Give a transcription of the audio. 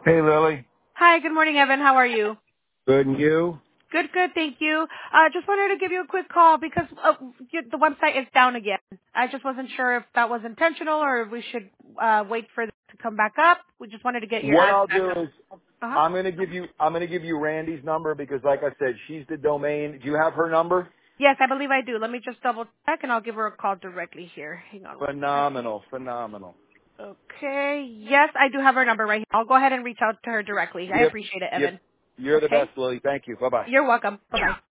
Hey, Lily. Hi, good morning, Evan. How are you? Good, and you? Good, good, thank you. Just wanted to give you a quick call because the website is down again. I just wasn't sure if that was intentional or if we should wait for it to come back up. We just wanted to get your What ads I'll back do up. is Uh-huh. I'm gonna give you Randy's number because, like I said, she's the domain. Do you have her number? Yes, I believe I do. Let me just double check and I'll give her a call directly here. Hang on one second. Phenomenal, phenomenal. Okay. Yes, I do have her number right here. I'll go ahead and reach out to her directly. I Yep, appreciate it, yep. Evan. You're the Okay. best, Lily. Thank you. Bye bye. You're welcome. Bye-bye.